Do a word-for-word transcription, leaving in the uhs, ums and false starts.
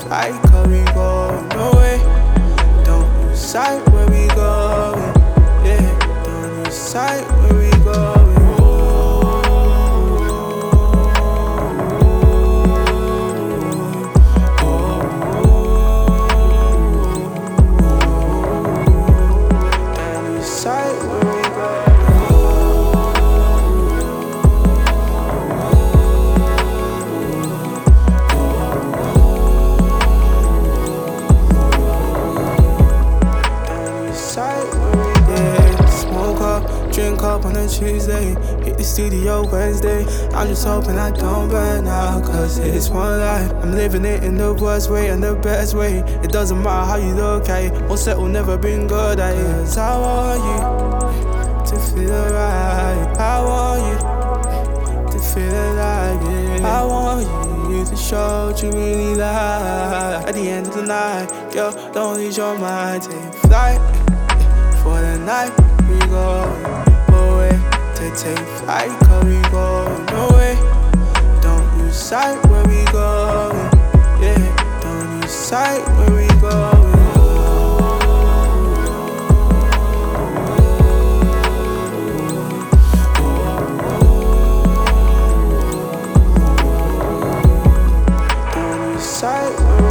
flight, cause we going away. Don't lose sight where we going. Yeah, don't lose sight where we going. Drink up on a Tuesday, hit the studio Wednesday. I'm just hoping I don't burn out, cause it's one life. I'm living it in the worst way and the best way. It doesn't matter how you look at it, won't settle, never been good at it. Cause I want you to feel right, I want you to feel like it. I want you to show what you really like. At the end of the night, girl, don't lose your mind. Take flight for the night, we go to take flight, cause we going away. Don't lose sight where we going. Yeah, don't lose sight where we going. Don't lose sight where we going.